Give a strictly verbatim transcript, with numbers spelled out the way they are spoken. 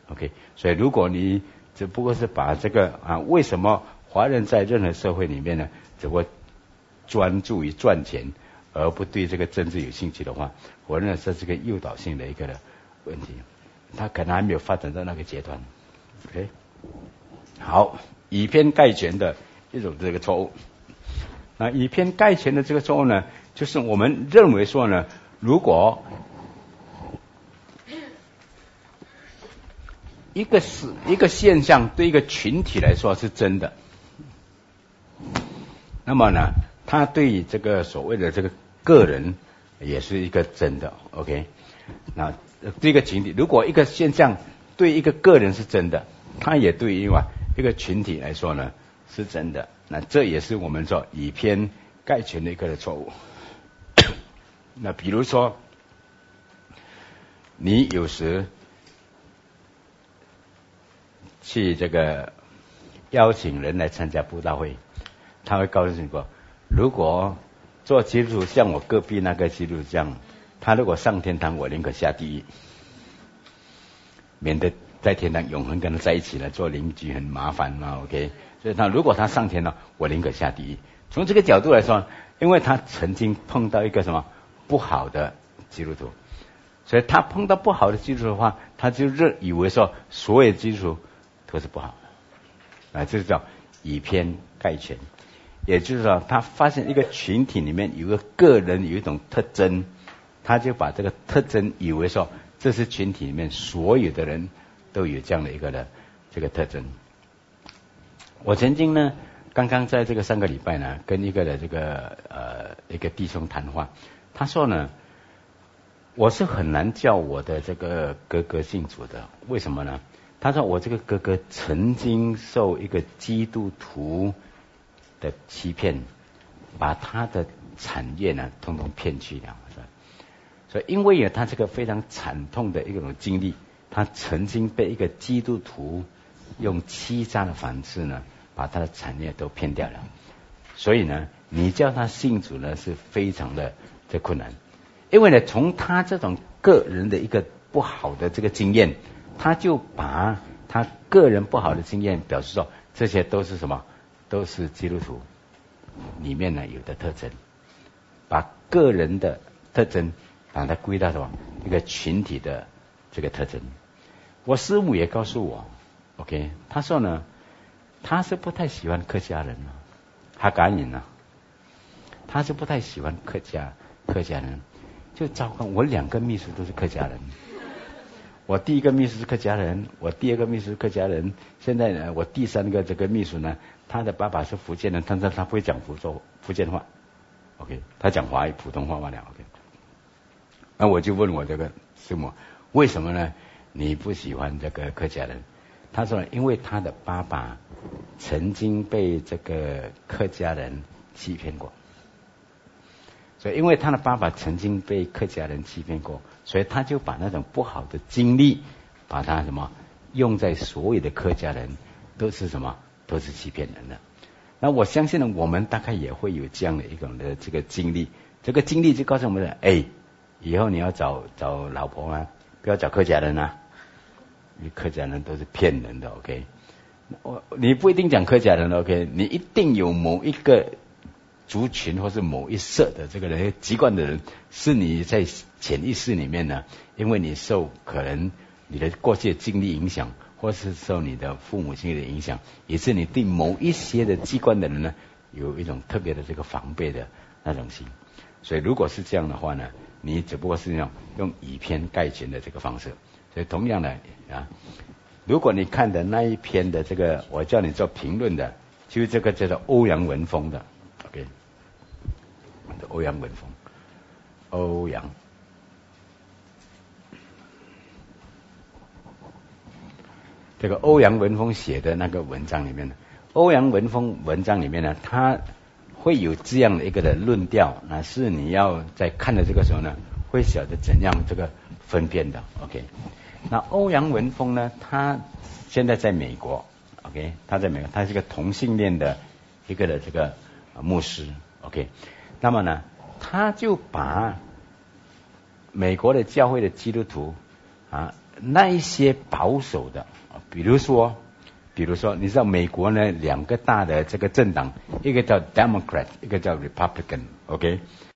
OK， 所以如果你只不过是把这个啊，为什么华人在任何社会里面呢，只会专注于赚钱，而不对这个政治有兴趣的话，我认为这是个诱导性的一个问题，他可能还没有发展到那个阶段。OK， 好，以偏概全的一种这个错误。那以偏概全的这个错误呢，就是我们认为说呢，如果一个是一个现象对一个群体来说是真的，那么呢，它对于这个所谓的这个个人也是一个真的。 OK， 那这个群体，如果一个现象对一个个人是真的，它也对于一个群体来说呢是真的，那这也是我们说以偏概全的一个错误。那比如说你有时去这个邀请人来参加布道会，他会告诉你说，如果做基督徒像我隔壁那个基督徒这样，他如果上天堂，我宁可下地狱，免得在天堂永恒跟他在一起了，做邻居很麻烦嘛。 OK， 所以他如果他上天了，我宁可下地狱。从这个角度来说，因为他曾经碰到一个什么不好的基督徒，所以他碰到不好的基督徒的话，他就认以为说所有基督徒都是不好的，啊，这叫以偏概全。也就是说，他发现一个群体里面有个个人有一种特征，他就把这个特征以为说这是群体里面所有的人都有这样的一个的这个特征。我曾经呢，刚刚在这个上个礼拜呢，跟一个的这个呃一个弟兄谈话，他说呢，我是很难叫我的这个哥哥信主的，为什么呢？他说我这个哥哥曾经受一个基督徒的欺骗，把他的产业呢统统骗去了。所以因为有他这个非常惨痛的一种经历，他曾经被一个基督徒用欺诈的方式呢，把他的产业都骗掉了。所以呢，你叫他信主呢是非常的这困难，因为呢，从他这种个人的一个不好的这个经验，他就把他个人不好的经验表示说，这些都是什么？都是基督徒里面呢有的特征，把个人的特征把它归到什么一个群体的这个特征。我师母也告诉我 ，OK， 他说呢，他是不太喜欢客家人啊，哈嘎人啊，他是不太喜欢客家客家人，就糟糕。我两个秘书都是客家人，我第一个秘书是客家人，我第二个秘书是客家人，现在呢，我第三个这个秘书呢，他的爸爸是福建人，但是他不会讲福州福建话 ，OK， 他讲华语普通话罢了 ，OK。那我就问我这个师母，为什么呢？你不喜欢这个客家人？他说，因为他的爸爸曾经被这个客家人欺骗过，所以因为他的爸爸曾经被客家人欺骗过，所以他就把那种不好的经历，把它什么用在所有的客家人都是什么都是欺骗人的。那我相信呢，我们大概也会有这样的一种的这个经历，这个经历就告诉我们了，哎，以后你要找找老婆啊，不要找客家人啊，因为客家人都是骗人的 ，OK。我你不一定讲客家人 ，OK， 你一定有某一个族群或是某一社的这个人籍贯的人，是你在潜意识里面呢，因为你受可能你的过去的经历影响，或是受你的父母亲的影响，也是你对某一些的籍贯的人呢，有一种特别的这个防备的那种心。所以如果是这样的话呢，你只不过是那种用以偏概全的这个方式。所以同样的啊，如果你看的那一篇的这个我叫你做评论的，就是这个叫做欧阳文峰的 ，OK， 欧阳文峰，欧阳，这个欧阳文峰写的那个文章里面呢，欧阳文峰文章里面呢，他会有这样的一个的论调，那是你要在看的这个时候呢，会晓得怎样这个分辨的 ，OK。那欧阳文峰呢，他现在在美国 ，OK， 他在美国，他是个同性恋的一个的这个牧师 ，OK。那么呢，他就把美国的教会的基督徒啊那一些保守的，比如说，比如说，你知道美国呢两个大的这个政党，一个叫 Democrat， 一个叫 Republican，OK，